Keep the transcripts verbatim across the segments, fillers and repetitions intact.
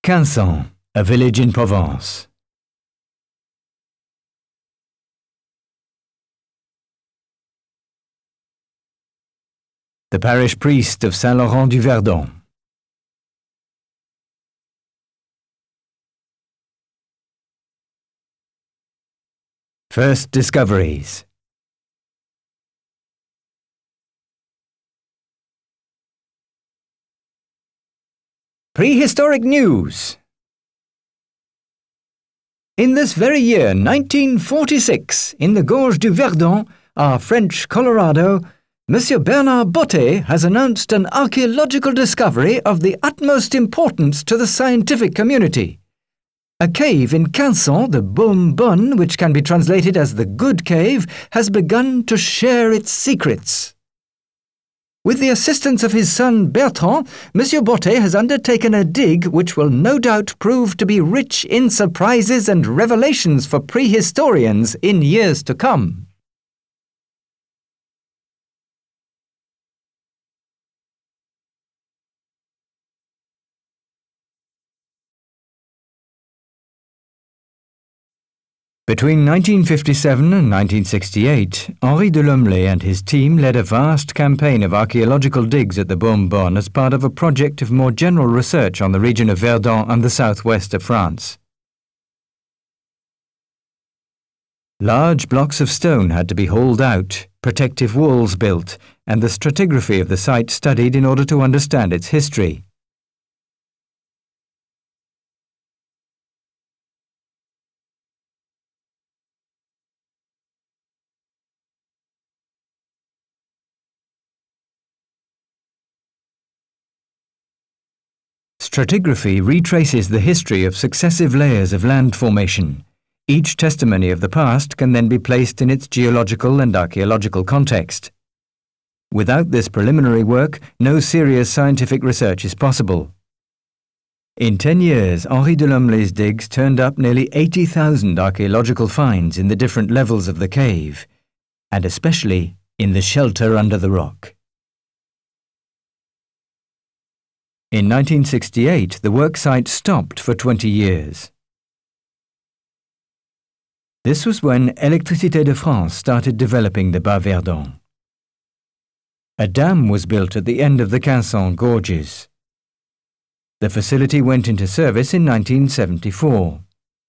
Quinçon, a village in Provence. The parish priest of Saint-Laurent-du-Verdon. First discoveries. Prehistoric news. In this very year, nineteen forty-six, in the Gorge du Verdon, our French Colorado, Monsieur Bernard Botte has announced an archaeological discovery of the utmost importance to the scientific community. A cave in Quinçon, the Baume Bonne, which can be translated as the Good Cave, has begun to share its secrets. With the assistance of his son Bertrand, Monsieur Botte has undertaken a dig which will no doubt prove to be rich in surprises and revelations for prehistorians in years to come. Between nineteen fifty-seven and nineteen sixty-eight, Henri de Lumley and his team led a vast campaign of archaeological digs at the Baume Bonne as part of a project of more general research on the region of Verdun and the southwest of France. Large blocks of stone had to be hauled out, protective walls built, and the stratigraphy of the site studied in order to understand its history. Stratigraphy retraces the history of successive layers of land formation. Each testimony of the past can then be placed in its geological and archaeological context. Without this preliminary work, no serious scientific research is possible. In ten years, Henri de Lumley's digs turned up nearly eighty thousand archaeological finds in the different levels of the cave, and especially in the shelter under the rock. In nineteen sixty-eight, the work site stopped for twenty years. This was when Électricité de France started developing the Bas Verdon. A dam was built at the end of the Quinçon gorges. The facility went into service in nineteen seventy-four.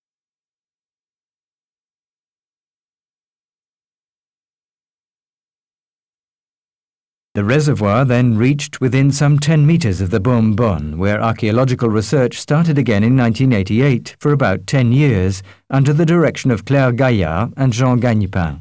The reservoir then reached within some ten metres of the Baume Bonne, where archaeological research started again in nineteen eighty-eight for about ten years under the direction of Claire Gaillard and Jean Gagnepin.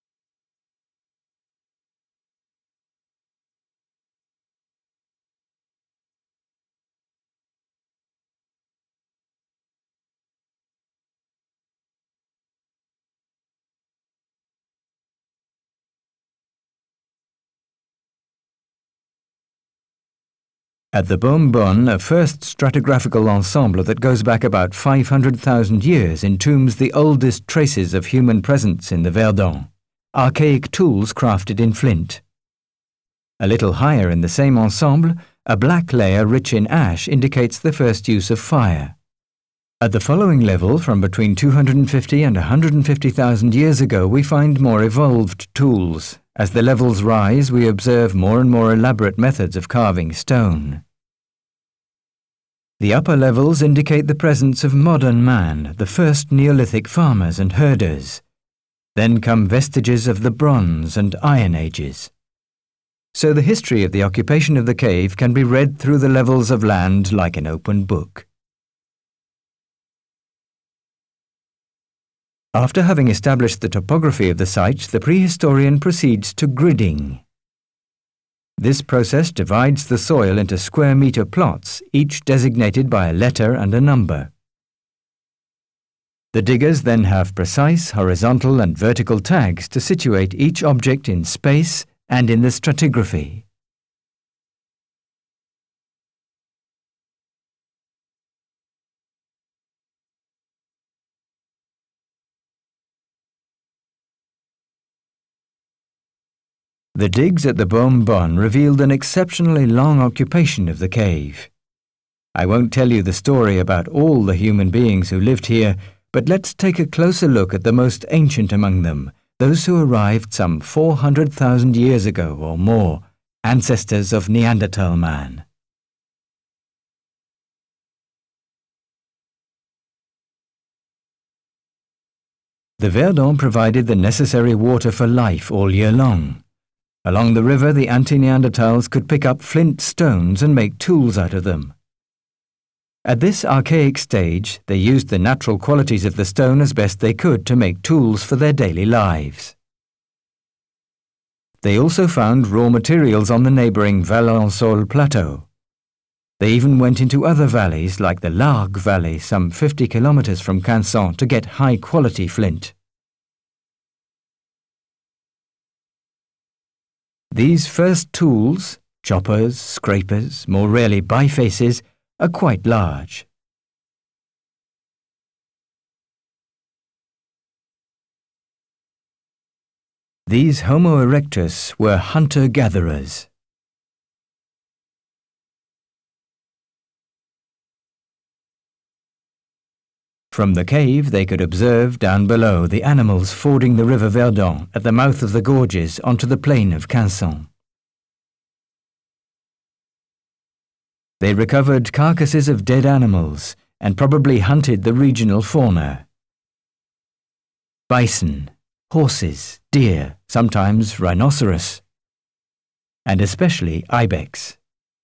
At the Baume Bonne, a first stratigraphical ensemble that goes back about five hundred thousand years entombs the oldest traces of human presence in the Verdon, archaic tools crafted in flint. A little higher in the same ensemble, a black layer rich in ash indicates the first use of fire. At the following level, from between two hundred fifty and one hundred fifty thousand years ago, we find more evolved tools. As the levels rise, we observe more and more elaborate methods of carving stone. The upper levels indicate the presence of modern man, the first Neolithic farmers and herders. Then come vestiges of the Bronze and Iron Ages. So the history of the occupation of the cave can be read through the levels of land like an open book. After having established the topography of the site, the prehistorian proceeds to gridding. This process divides the soil into square metre plots, each designated by a letter and a number. The diggers then have precise horizontal and vertical tags to situate each object in space and in the stratigraphy. The digs at the Baume Bonne revealed an exceptionally long occupation of the cave. I won't tell you the story about all the human beings who lived here, but let's take a closer look at the most ancient among them, those who arrived some four hundred thousand years ago or more, ancestors of Neanderthal man. The Verdon provided the necessary water for life all year long. Along the river, the anti-Neanderthals could pick up flint stones and make tools out of them. At this archaic stage, they used the natural qualities of the stone as best they could to make tools for their daily lives. They also found raw materials on the neighbouring Valensole Plateau. They even went into other valleys like the Largue Valley some fifty kilometres from Quinçon to get high-quality flint. These first tools, choppers, scrapers, more rarely bifaces, are quite large. These Homo erectus were hunter-gatherers. From the cave, they could observe down below the animals fording the river Verdon at the mouth of the gorges onto the plain of Quinçon. They recovered carcasses of dead animals and probably hunted the regional fauna. Bison, horses, deer, sometimes rhinoceros, and especially ibex.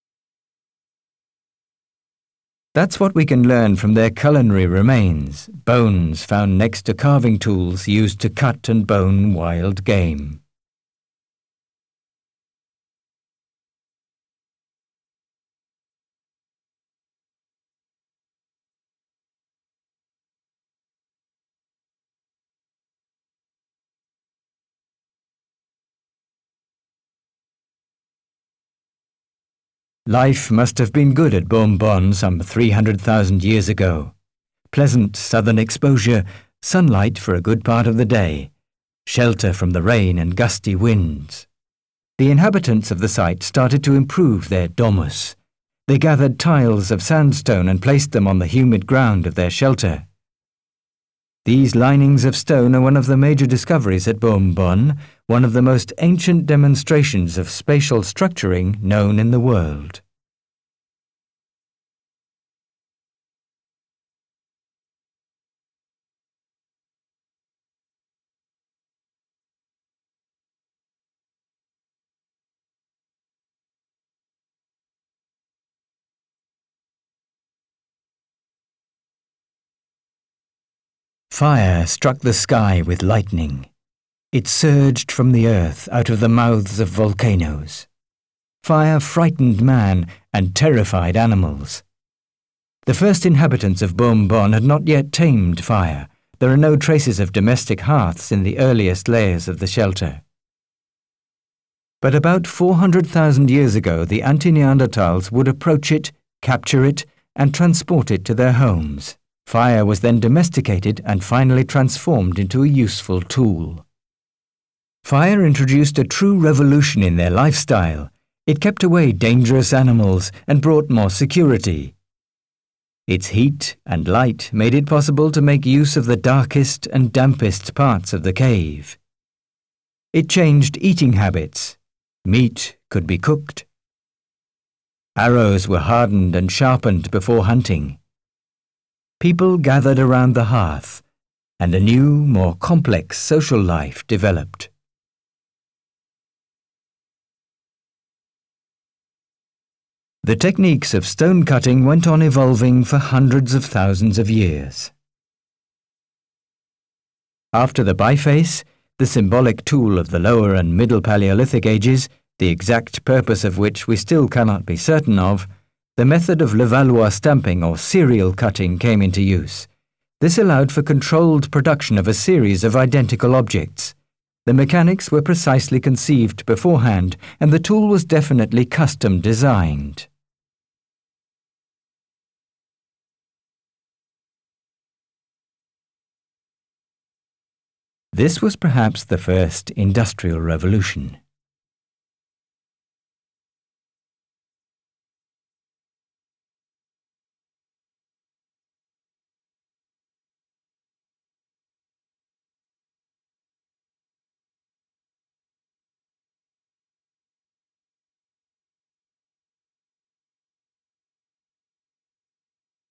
That's what we can learn from their culinary remains, bones found next to carving tools used to cut and bone wild game. Life must have been good at Beaune-Bonne some three hundred thousand years ago. Pleasant southern exposure, sunlight for a good part of the day, shelter from the rain and gusty winds. The inhabitants of the site started to improve their domus. They gathered tiles of sandstone and placed them on the humid ground of their shelter. These linings of stone are one of the major discoveries at Beaune-Bonne, one of the most ancient demonstrations of spatial structuring known in the world. Fire struck the sky with lightning. It surged from the earth out of the mouths of volcanoes. Fire frightened man and terrified animals. The first inhabitants of Beaune-Bonne had not yet tamed fire. There are no traces of domestic hearths in the earliest layers of the shelter. But about four hundred thousand years ago, the anti-Neanderthals would approach it, capture it, and transport it to their homes. Fire was then domesticated and finally transformed into a useful tool. Fire introduced a true revolution in their lifestyle. It kept away dangerous animals and brought more security. Its heat and light made it possible to make use of the darkest and dampest parts of the cave. It changed eating habits. Meat could be cooked. Arrows were hardened and sharpened before hunting. People gathered around the hearth, and a new, more complex social life developed. The techniques of stone cutting went on evolving for hundreds of thousands of years. After the biface, the symbolic tool of the lower and middle Paleolithic ages, the exact purpose of which we still cannot be certain of, the method of Levallois stamping or serial cutting came into use. This allowed for controlled production of a series of identical objects. The mechanics were precisely conceived beforehand, and the tool was definitely custom designed. This was perhaps the first industrial revolution.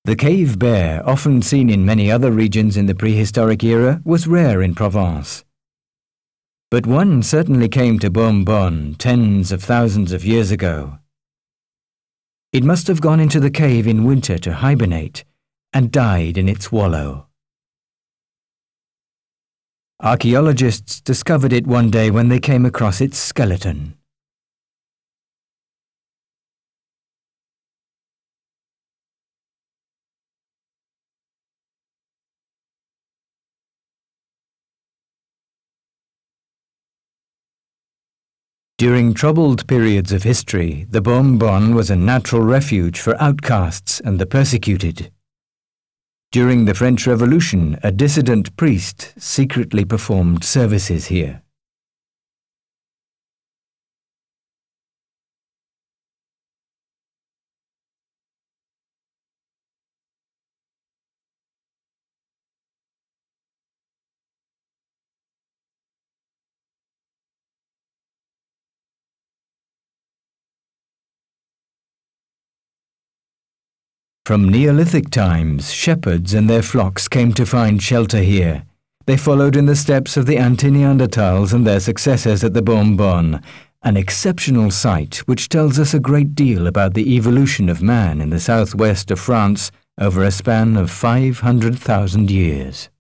The cave bear, often seen in many other regions in the prehistoric era, was rare in Provence. But one certainly came to Bourbon tens of thousands of years ago. It must have gone into the cave in winter to hibernate and died in its wallow. Archaeologists discovered it one day when they came across its skeleton. During troubled periods of history, the Bourbon was a natural refuge for outcasts and the persecuted. During the French Revolution, a dissident priest secretly performed services here. From Neolithic times, shepherds and their flocks came to find shelter here. They followed in the steps of the Anti-Neanderthals and their successors at the Bourbon, an exceptional site which tells us a great deal about the evolution of man in the southwest of France over a span of five hundred thousand years.